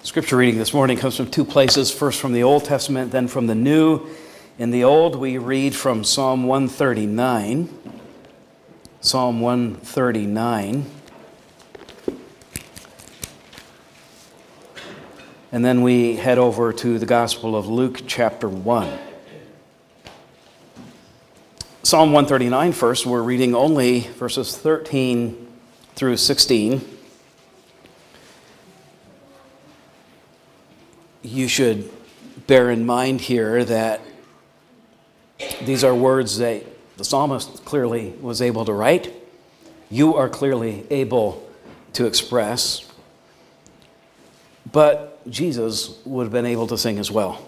Scripture reading this morning comes from two places, first from the Old Testament, then from the New. In the Old, we read from Psalm 139. Psalm 139. And then we head over to the Gospel of Luke, chapter 1. Psalm 139 first, we're reading only verses 13 through 16. You should bear in mind here that these are words that the psalmist clearly was able to write. You are clearly able to express. But Jesus would have been able to sing as well.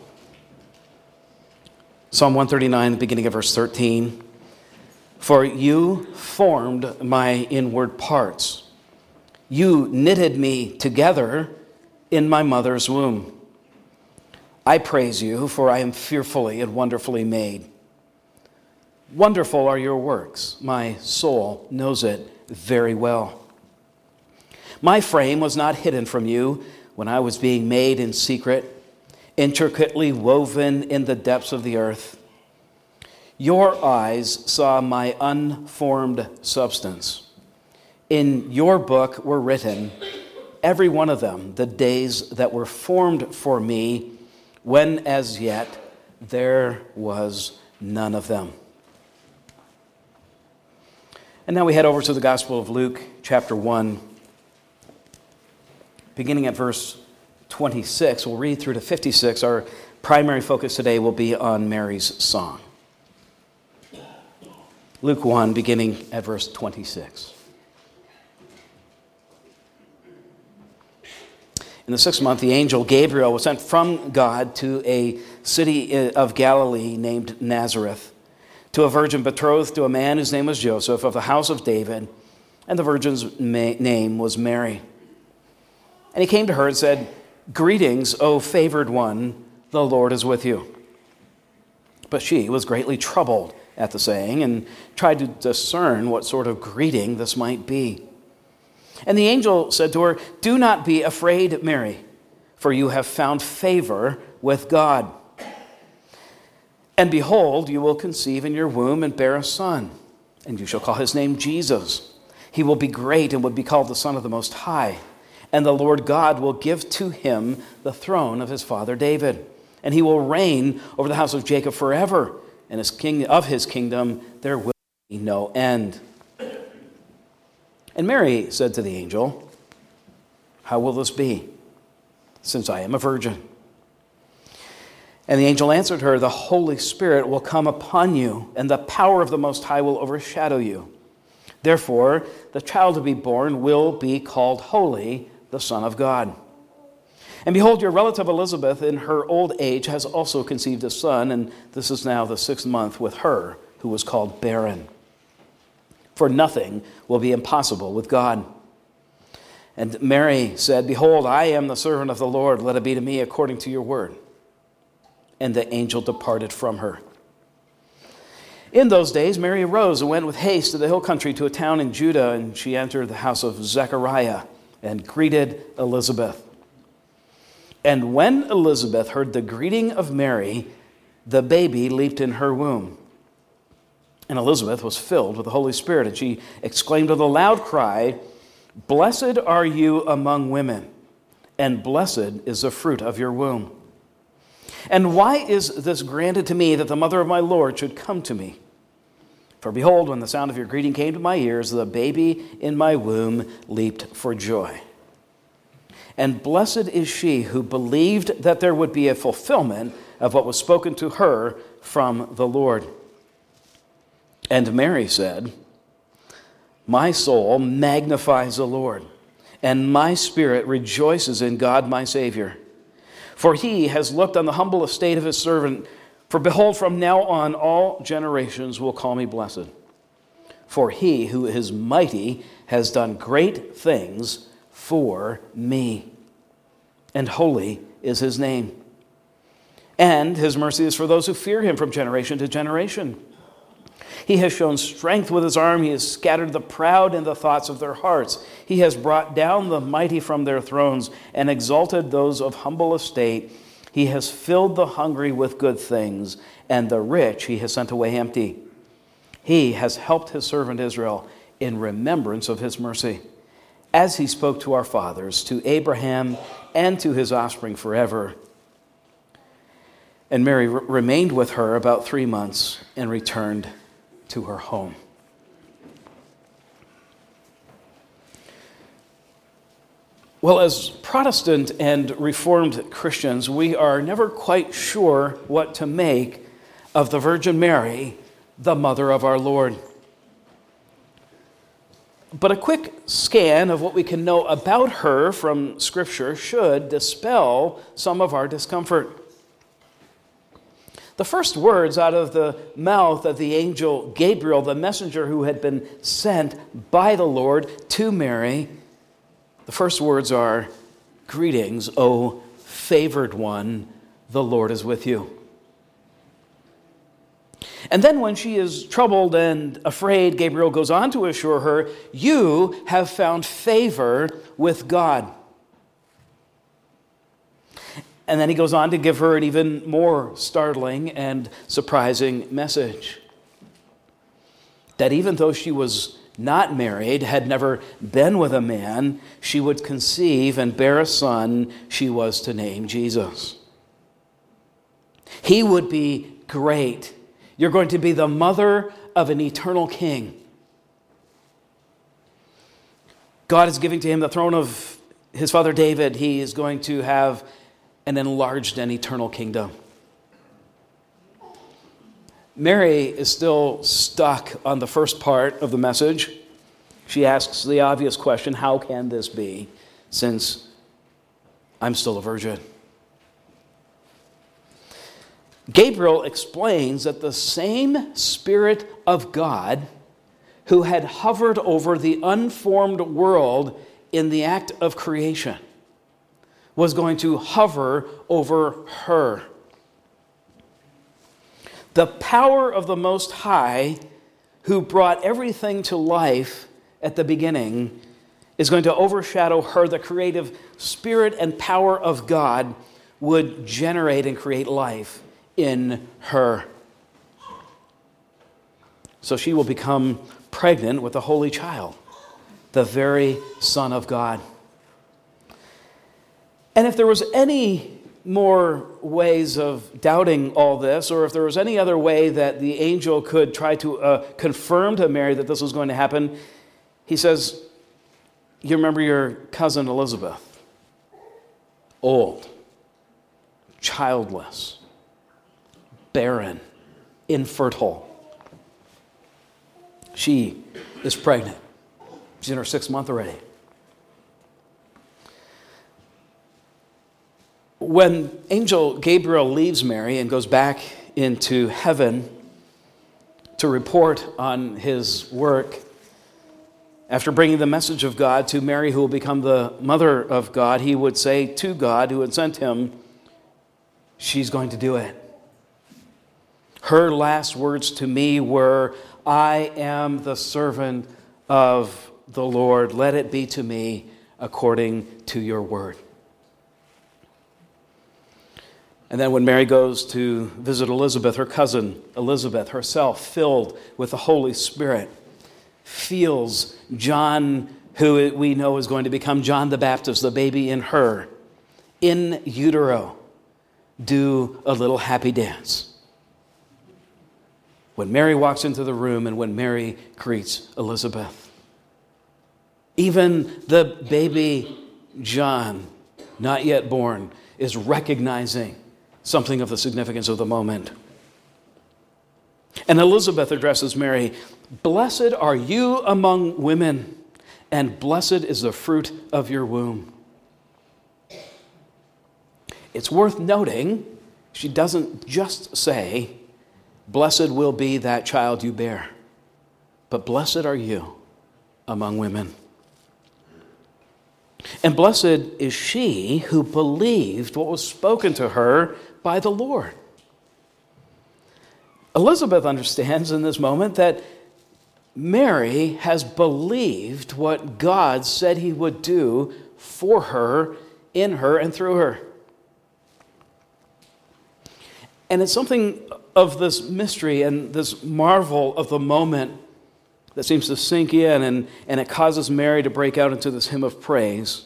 Psalm 139, beginning of verse 13. For you formed my inward parts. You knitted me together in my mother's womb. I praise you, for I am fearfully and wonderfully made. Wonderful are your works. My soul knows it very well. My frame was not hidden from you when I was being made in secret, intricately woven in the depths of the earth. Your eyes saw my unformed substance. In your book were written, every one of them, the days that were formed for me, when as yet there was none of them. And now we head over to the Gospel of Luke, chapter 1, beginning at verse 26. We'll read through to 56. Our primary focus today will be on Mary's song. Luke 1, beginning at verse 26. In the 6th month, the angel Gabriel was sent from God to a city of Galilee named Nazareth, to a virgin betrothed to a man whose name was Joseph, of the house of David, and the virgin's name was Mary. And he came to her and said, Greetings, O favored one, the Lord is with you. But she was greatly troubled at the saying and tried to discern what sort of greeting this might be. And the angel said to her, Do not be afraid, Mary, for you have found favor with God. And behold, you will conceive in your womb and bear a son, and you shall call his name Jesus. He will be great and will be called the Son of the Most High. And the Lord God will give to him the throne of his father David. And he will reign over the house of Jacob forever, and of his kingdom there will be no end. And Mary said to the angel, How will this be, since I am a virgin? And the angel answered her, The Holy Spirit will come upon you, and the power of the Most High will overshadow you. Therefore, the child to be born will be called Holy, the Son of God. And behold, your relative Elizabeth in her old age has also conceived a son, and this is now the 6th month with her, who was called barren. For nothing will be impossible with God. And Mary said, Behold, I am the servant of the Lord. Let it be to me according to your word. And the angel departed from her. In those days, Mary arose and went with haste to the hill country to a town in Judah, and she entered the house of Zechariah and greeted Elizabeth. And when Elizabeth heard the greeting of Mary, the baby leaped in her womb. And Elizabeth was filled with the Holy Spirit, and she exclaimed with a loud cry, Blessed are you among women, and blessed is the fruit of your womb. And why is this granted to me that the mother of my Lord should come to me? For behold, when the sound of your greeting came to my ears, the baby in my womb leaped for joy. And blessed is she who believed that there would be a fulfillment of what was spoken to her from the Lord. And Mary said, My soul magnifies the Lord, and my spirit rejoices in God my Savior. For he has looked on the humble estate of his servant. For behold, from now on all generations will call me blessed. For he who is mighty has done great things for me, and holy is his name. And his mercy is for those who fear him from generation to generation. He has shown strength with his arm. He has scattered the proud in the thoughts of their hearts. He has brought down the mighty from their thrones and exalted those of humble estate. He has filled the hungry with good things, and the rich he has sent away empty. He has helped his servant Israel in remembrance of his mercy, as he spoke to our fathers, to Abraham, and to his offspring forever. And Mary remained with her about 3 months and returned to her home. Well, as Protestant and Reformed Christians, we are never quite sure what to make of the Virgin Mary, the mother of our Lord. But a quick scan of what we can know about her from Scripture should dispel some of our discomfort. The first words out of the mouth of the angel Gabriel, the messenger who had been sent by the Lord to Mary, the first words are, "Greetings, O favored one, the Lord is with you." And then when she is troubled and afraid, Gabriel goes on to assure her, "You have found favor with God." And then he goes on to give her an even more startling and surprising message. That even though she was not married, had never been with a man, she would conceive and bear a son she was to name Jesus. He would be great. You're going to be the mother of an eternal king. God is giving to him the throne of his father David. He is going to have an enlarged and eternal kingdom. Mary is still stuck on the first part of the message. She asks the obvious question, how can this be, since I'm still a virgin? Gabriel explains that the same Spirit of God who had hovered over the unformed world in the act of creation was going to hover over her. The power of the Most High, who brought everything to life at the beginning, is going to overshadow her. The creative spirit and power of God would generate and create life in her. So she will become pregnant with a holy child, the very Son of God. And if there was any more ways of doubting all this, or if there was any other way that the angel could try to confirm to Mary that this was going to happen, he says, you remember your cousin Elizabeth, old, childless, barren, infertile. She is pregnant. She's in her 6th month already. When angel Gabriel leaves Mary and goes back into heaven to report on his work, after bringing the message of God to Mary, who will become the mother of God, he would say to God, who had sent him, she's going to do it. Her last words to me were, I am the servant of the Lord. Let it be to me according to your word. And then when Mary goes to visit Elizabeth, her cousin Elizabeth, herself filled with the Holy Spirit, feels John, who we know is going to become John the Baptist, the baby in her, in utero, do a little happy dance. When Mary walks into the room and when Mary greets Elizabeth. Even the baby John, not yet born, is recognizing something of the significance of the moment. And Elizabeth addresses Mary, blessed are you among women, and blessed is the fruit of your womb. It's worth noting, she doesn't just say, blessed will be that child you bear, but blessed are you among women. And blessed is she who believed what was spoken to her by the Lord. Elizabeth understands in this moment that Mary has believed what God said he would do for her, in her, and through her. And it's something of this mystery and this marvel of the moment that seems to sink in, and it causes Mary to break out into this hymn of praise.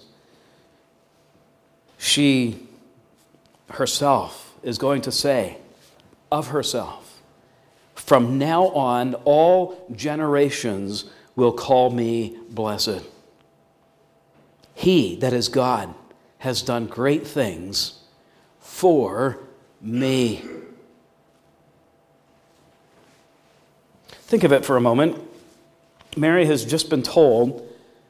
She herself is going to say of herself, "From now on, all generations will call me blessed. He, that is God, has done great things for me." Think of it for a moment. Mary has just been told,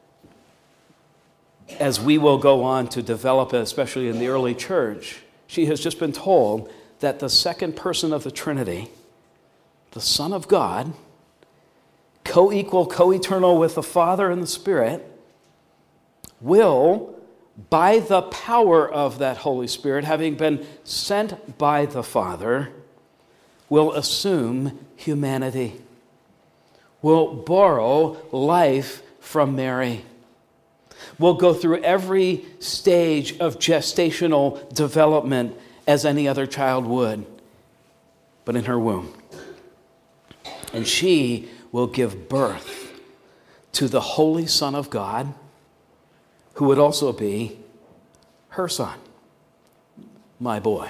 as we will go on to develop it, especially in the early church, she has just been told that the second person of the Trinity, the Son of God, co-equal, co-eternal with the Father and the Spirit, will, by the power of that Holy Spirit, having been sent by the Father, will assume humanity, will borrow life from Mary, will go through every stage of gestational development as any other child would, but in her womb. And she will give birth to the Holy Son of God, who would also be her son, my boy.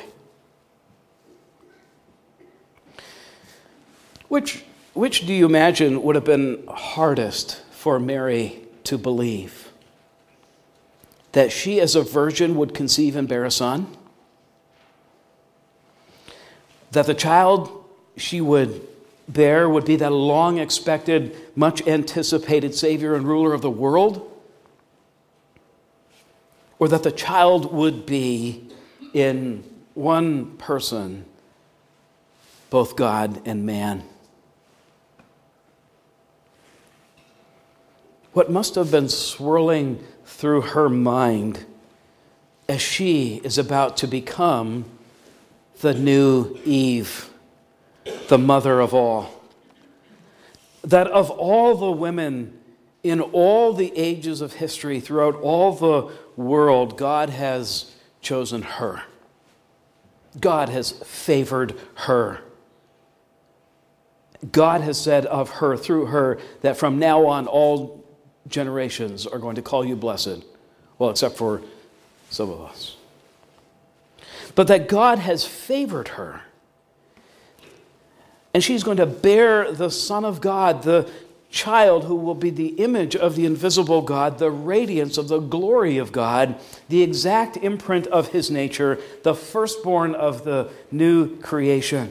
Which do you imagine would have been hardest for Mary to believe? That she as a virgin would conceive and bear a son? That the child she would bear would be that long-expected, much-anticipated Savior and ruler of the world? Or that the child would be in one person, both God and man? What must have been swirling through her mind as she is about to become the new Eve, the mother of all? That of all the women in all the ages of history, throughout all the world, God has chosen her. God has favored her. God has said of her, through her, that from now on all generations are going to call you blessed. Well, except for some of us. But that God has favored her. And she's going to bear the Son of God, the child who will be the image of the invisible God, the radiance of the glory of God, the exact imprint of his nature, the firstborn of the new creation.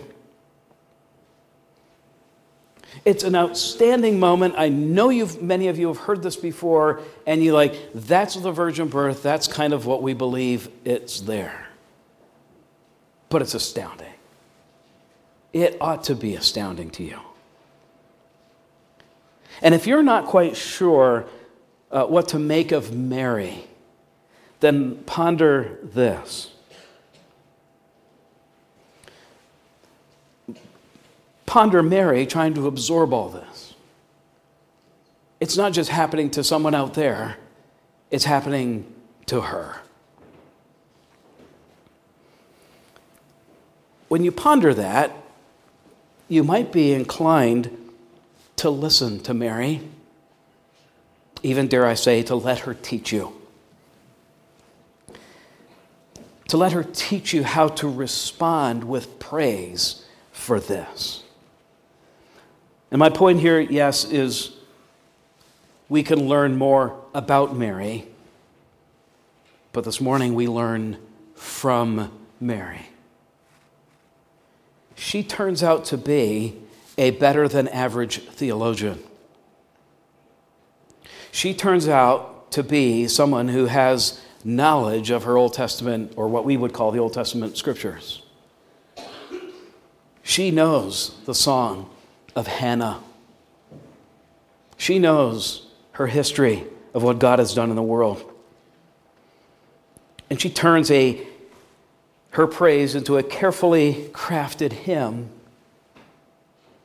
It's an outstanding moment. I know many of you have heard this before, and you're like, that's the virgin birth. That's kind of what we believe. It's there. But it's astounding. It ought to be astounding to you. And if you're not quite sure what to make of Mary, then ponder this. Ponder Mary trying to absorb all this. It's not just happening to someone out there, it's happening to her. When you ponder that, you might be inclined to listen to Mary, even, dare I say, to let her teach you. To let her teach you how to respond with praise for this. And my point here, yes, is we can learn more about Mary, but this morning we learn from Mary. She turns out to be a better than average theologian. She turns out to be someone who has knowledge of her Old Testament, or what we would call the Old Testament scriptures. She knows the song of Hannah. She knows her history of what God has done in the world. And she turns her praise into a carefully crafted hymn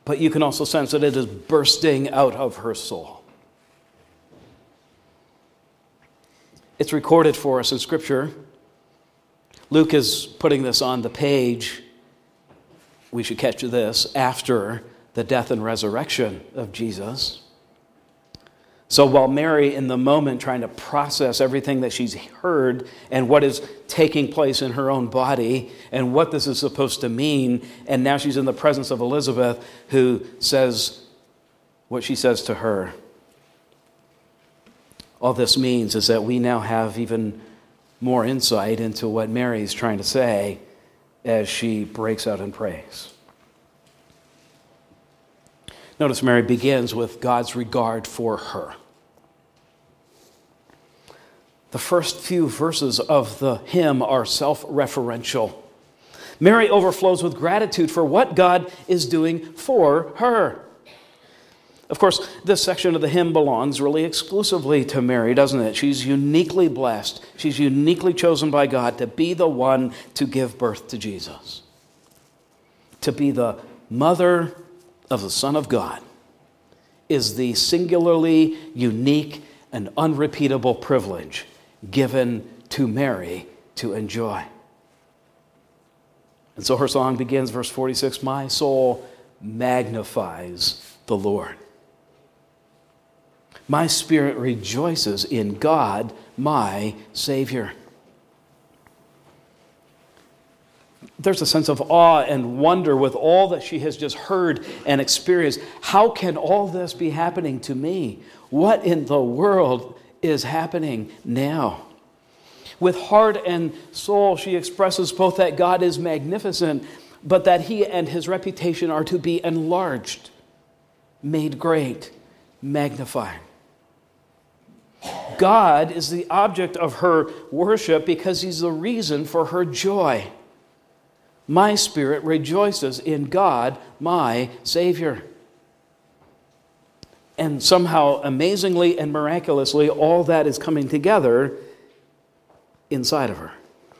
but you can also sense that it is bursting out of her soul. It's recorded for us in Scripture. Luke is putting this on the page. We should catch this after the death and resurrection of Jesus. So while Mary, in the moment, trying to process everything that she's heard and what is taking place in her own body and what this is supposed to mean, and now she's in the presence of Elizabeth, who says what she says to her. All this means is that we now have even more insight into what Mary's trying to say as she breaks out in praise. Notice Mary begins with God's regard for her. The first few verses of the hymn are self-referential. Mary overflows with gratitude for what God is doing for her. Of course, this section of the hymn belongs really exclusively to Mary, doesn't it? She's uniquely blessed. She's uniquely chosen by God to be the one to give birth to Jesus. To be the mother of the Son of God is the singularly unique and unrepeatable privilege given to Mary to enjoy. And so her song begins, verse 46, "My soul magnifies the Lord. My spirit rejoices in God, my Savior." There's a sense of awe and wonder with all that she has just heard and experienced. How can all this be happening to me? What in the world is happening now? With heart and soul, she expresses both that God is magnificent, but that he and his reputation are to be enlarged, made great, magnified. God is the object of her worship because he's the reason for her joy. My spirit rejoices in God, my Savior. And somehow, amazingly and miraculously, all that is coming together inside of her.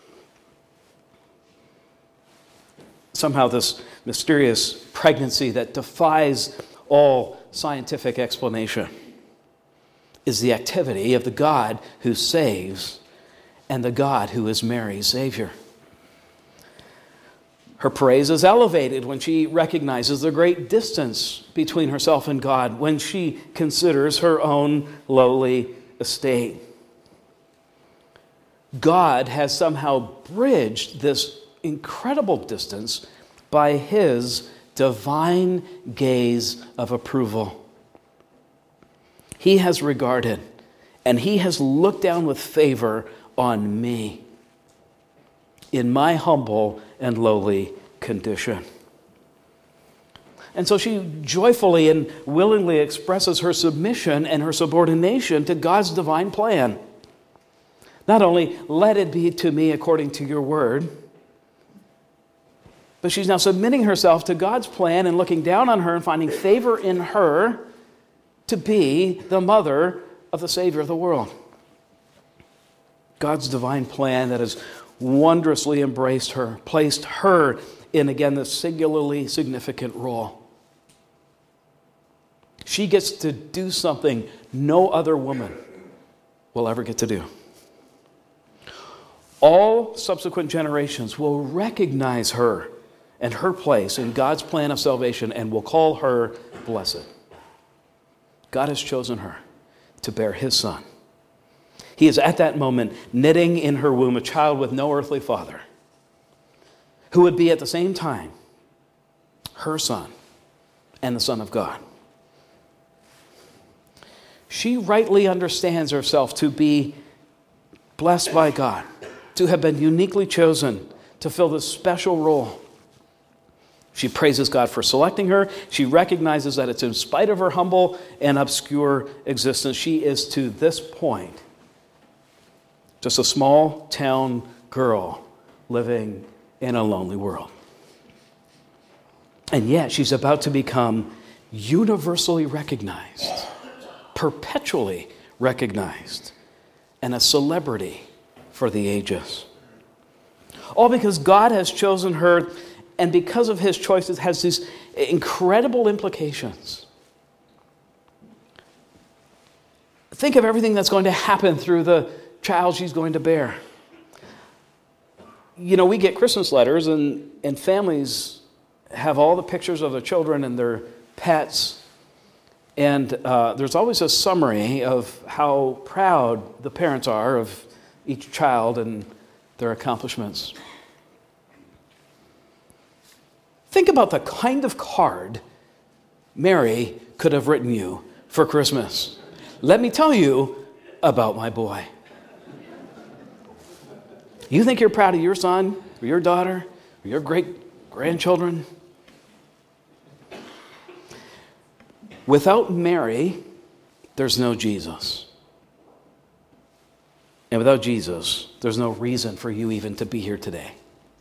Somehow this mysterious pregnancy that defies all scientific explanation is the activity of the God who saves and the God who is Mary's Savior. Her praise is elevated when she recognizes the great distance between herself and God, when she considers her own lowly estate. God has somehow bridged this incredible distance by his divine gaze of approval. He has regarded and he has looked down with favor on me in my humble and lowly condition. And so she joyfully and willingly expresses her submission and her subordination to God's divine plan. Not only, let it be to me according to your word, but she's now submitting herself to God's plan and looking down on her and finding favor in her to be the mother of the Savior of the world. God's divine plan that has wondrously embraced her, placed her in, again, this singularly significant role. She gets to do something no other woman will ever get to do. All subsequent generations will recognize her and her place in God's plan of salvation and will call her blessed. God has chosen her to bear his son. He is at that moment knitting in her womb a child with no earthly father, who would be at the same time her son and the Son of God. She rightly understands herself to be blessed by God, to have been uniquely chosen to fill this special role. She praises God for selecting her. She recognizes that it's in spite of her humble and obscure existence. She is, to this point, just a small town girl living in a lonely world. And yet she's about to become universally recognized, perpetually recognized, and a celebrity for the ages. All because God has chosen her and because of his choice, it has these incredible implications. Think of everything that's going to happen through the child she's going to bear. You know, we get Christmas letters, and families have all the pictures of their children and their pets. And there's always a summary of how proud the parents are of each child and their accomplishments. Think about the kind of card Mary could have written you for Christmas. Let me tell you about my boy. You think you're proud of your son, or your daughter, or your great-grandchildren? Without Mary, there's no Jesus. And without Jesus, there's no reason for you even to be here today.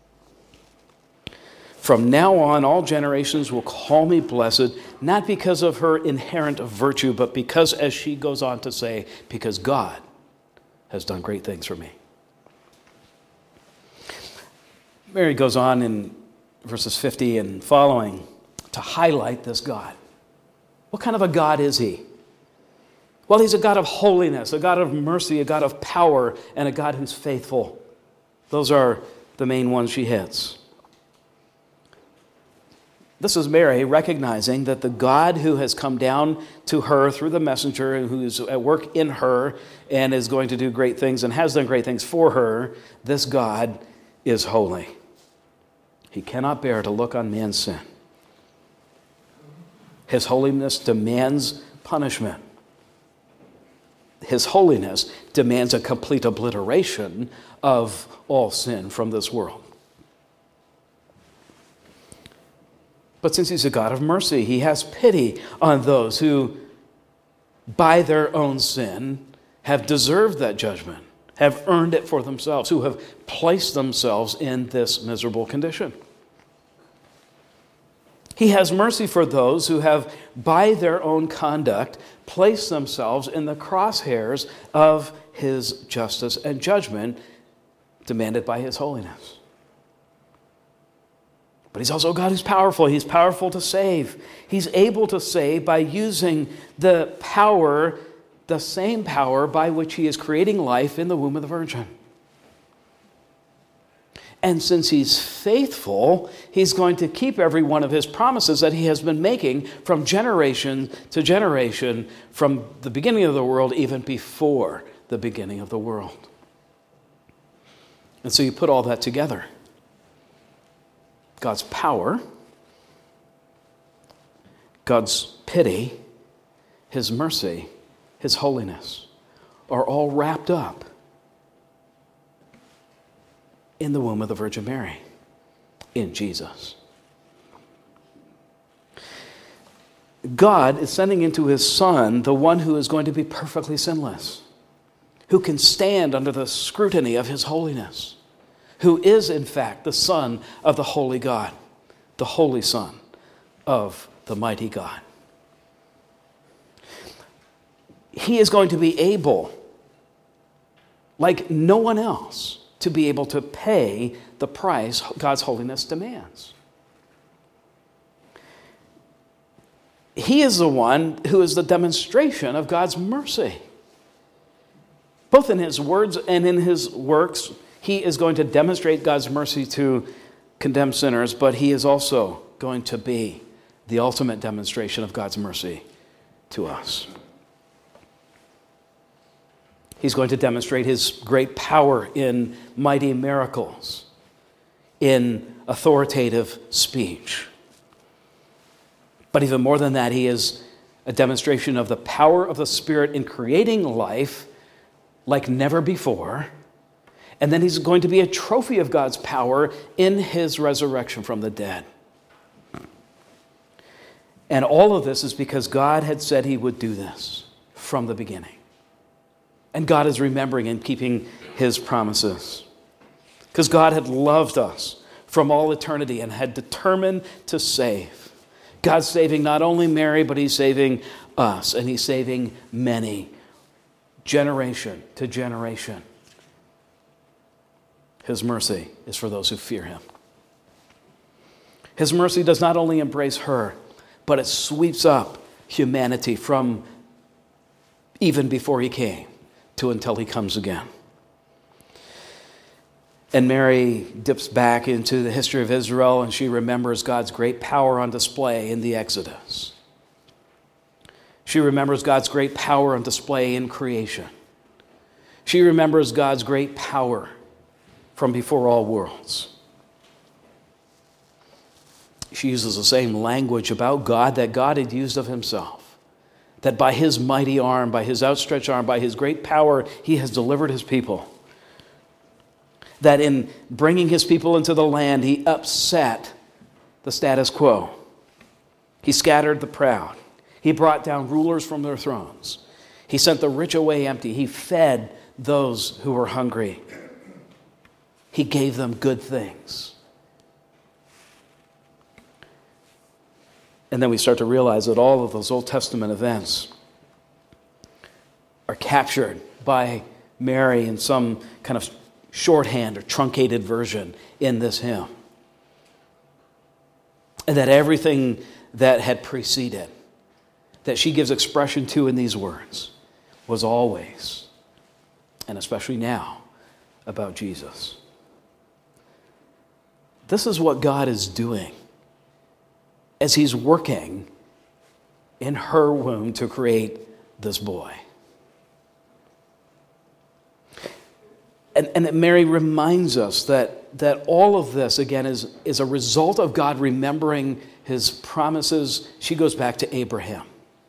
From now on, all generations will call me blessed, not because of her inherent virtue, but because, as she goes on to say, because God has done great things for me. Mary goes on in verses 50 and following to highlight this God. What kind of a God is he? Well, he's a God of holiness, a God of mercy, a God of power, and a God who's faithful. Those are the main ones she hits. This is Mary recognizing that the God who has come down to her through the messenger and who's at work in her and is going to do great things and has done great things for her, this God is holy. He cannot bear to look on man's sin. His holiness demands punishment. His holiness demands a complete obliteration of all sin from this world. But since he's a God of mercy, he has pity on those who, by their own sin, have deserved that judgment, have earned it for themselves, who have placed themselves in this miserable condition. He has mercy for those who have, by their own conduct, placed themselves in the crosshairs of his justice and judgment demanded by his holiness. But he's also a God who's powerful. He's powerful to save. He's able to save by using the power, the same power by which he is creating life in the womb of the Virgin. And since he's faithful, he's going to keep every one of his promises that he has been making from generation to generation, from the beginning of the world, even before the beginning of the world. And so you put all that together. God's power, God's pity, his mercy, his holiness are all wrapped up in the womb of the Virgin Mary, in Jesus. God is sending into his Son the one who is going to be perfectly sinless, who can stand under the scrutiny of his holiness, who is, in fact, the Son of the Holy God, the Holy Son of the mighty God. He is going to be able, like no one else, to be able to pay the price God's holiness demands. He is the one who is the demonstration of God's mercy. Both in his words and in his works, he is going to demonstrate God's mercy to condemned sinners, but he is also going to be the ultimate demonstration of God's mercy to us. He's going to demonstrate his great power in mighty miracles, in authoritative speech. But even more than that, he is a demonstration of the power of the Spirit in creating life like never before. And then he's going to be a trophy of God's power in his resurrection from the dead. And all of this is because God had said he would do this from the beginning. And God is remembering and keeping his promises. Because God had loved us from all eternity and had determined to save. God's saving not only Mary, but he's saving us. And he's saving many, generation to generation. His mercy is for those who fear him. His mercy does not only embrace her, but it sweeps up humanity from even before he came to until he comes again. And Mary dips back into the history of Israel, and she remembers God's great power on display in the Exodus. She remembers God's great power on display in creation. She remembers God's great power from before all worlds. She uses the same language about God that God had used of himself, that by his mighty arm, by his outstretched arm, by his great power, he has delivered his people. That in bringing his people into the land, he upset the status quo. He scattered the proud. He brought down rulers from their thrones. He sent the rich away empty. He fed those who were hungry. He gave them good things. And then we start to realize that all of those Old Testament events are captured by Mary in some kind of shorthand or truncated version in this hymn. And that everything that had preceded, that she gives expression to in these words, was always, and especially now, about Jesus. This is what God is doing as he's working in her womb to create this boy. And Mary reminds us that all of this, again, is a result of God remembering his promises. She goes back to Abraham.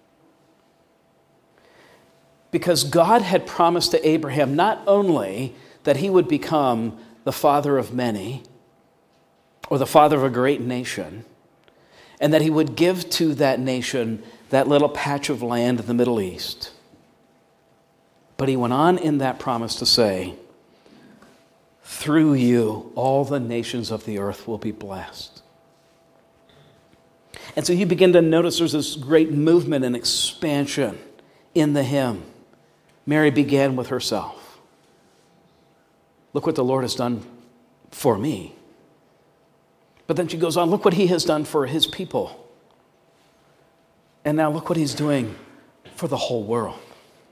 Because God had promised to Abraham not only that he would become the father of many, or the father of a great nation, and that he would give to that nation that little patch of land in the Middle East. But he went on in that promise to say, through you, all the nations of the earth will be blessed. And so you begin to notice there's this great movement and expansion in the hymn. Mary began with herself. Look what the Lord has done for me. But then she goes on, look what he has done for his people. And now look what he's doing for the whole world.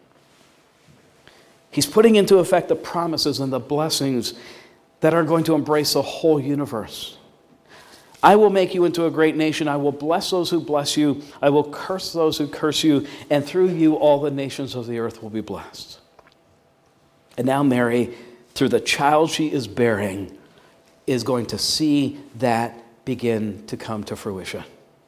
He's putting into effect the promises and the blessings that are going to embrace the whole universe. I will make you into a great nation. I will bless those who bless you. I will curse those who curse you. And through you, all the nations of the earth will be blessed. And now Mary, through the child she is bearing, is going to see that begin to come to fruition.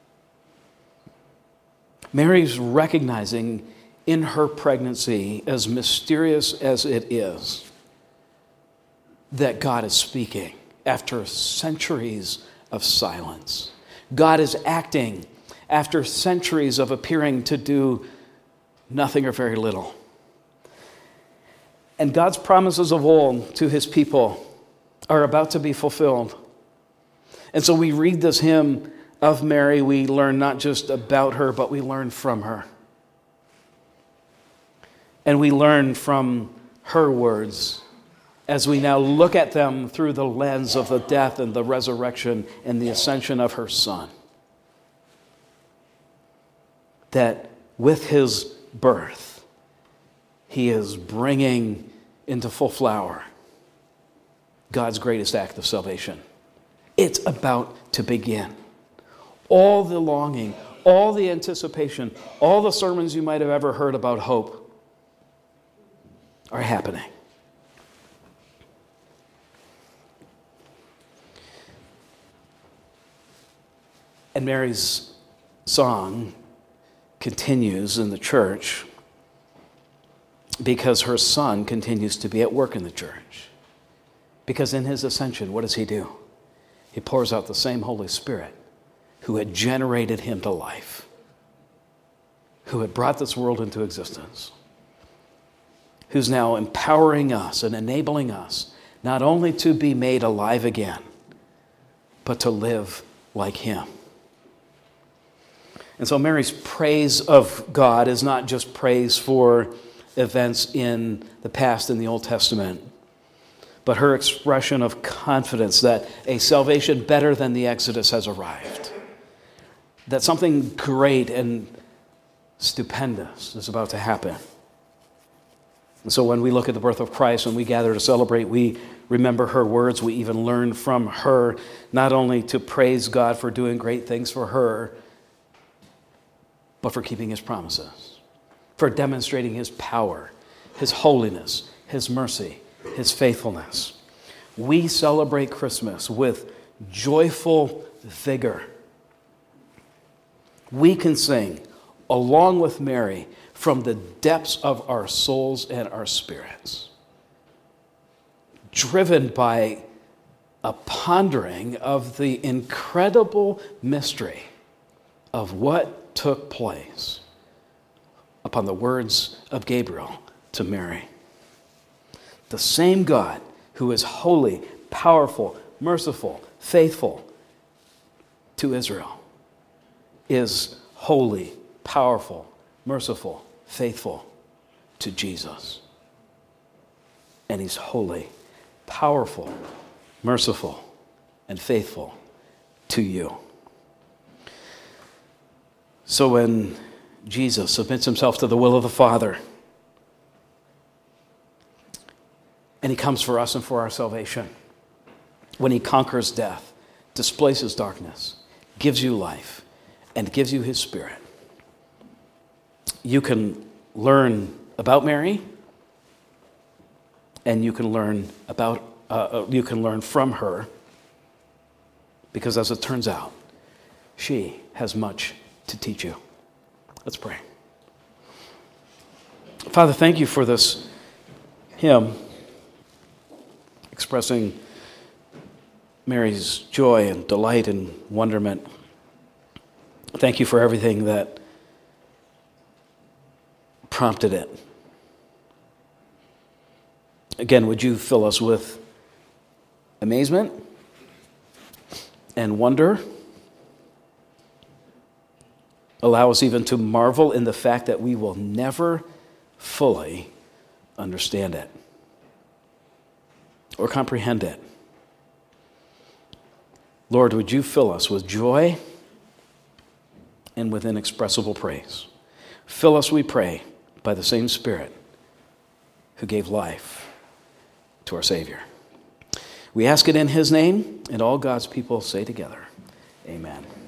Mary's recognizing in her pregnancy, as mysterious as it is, that God is speaking after centuries of silence. God is acting after centuries of appearing to do nothing or very little. And God's promises of old to his people are about to be fulfilled. And so we read this hymn of Mary. We learn not just about her, but we learn from her. And we learn from her words as we now look at them through the lens of the death and the resurrection and the ascension of her Son. That with his birth, he is bringing into full flower God's greatest act of salvation. It's about to begin. All the longing, all the anticipation, all the sermons you might have ever heard about hope are happening. And Mary's song continues in the church because her Son continues to be at work in the church. Because in his ascension, what does he do? He pours out the same Holy Spirit who had generated him to life, who had brought this world into existence, who's now empowering us and enabling us not only to be made alive again, but to live like him. And so Mary's praise of God is not just praise for events in the past in the Old Testament, but her expression of confidence that a salvation better than the Exodus has arrived, that something great and stupendous is about to happen. And so when we look at the birth of Christ, when we gather to celebrate, we remember her words. We even learn from her not only to praise God for doing great things for her, but for keeping his promises, for demonstrating his power, his holiness, his mercy, his faithfulness. We celebrate Christmas with joyful vigor. We can sing along with Mary from the depths of our souls and our spirits, driven by a pondering of the incredible mystery of what took place upon the words of Gabriel to Mary. The same God who is holy, powerful, merciful, faithful to Israel is holy, powerful, merciful, faithful to Jesus. And he's holy, powerful, merciful, and faithful to you. So when Jesus submits himself to the will of the Father, and he comes for us and for our salvation, when he conquers death, displaces darkness, gives you life, and gives you his Spirit, you can learn about Mary, and you can learn from her, because as it turns out, she has much to teach you. Let's pray. Father, thank you for this hymn expressing Mary's joy and delight and wonderment. Thank you for everything that prompted it. Again, would you fill us with amazement and wonder? Allow us even to marvel in the fact that we will never fully understand it or comprehend it. Lord, would you fill us with joy and with inexpressible praise? Fill us, we pray, by the same Spirit who gave life to our Savior. We ask it in his name, and all God's people say together, amen.